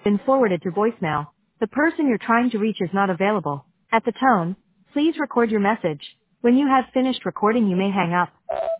Been forwarded to voicemail. The person you're trying to reach is not available. At the tone, please record your message. When you have finished recording, you may hang up.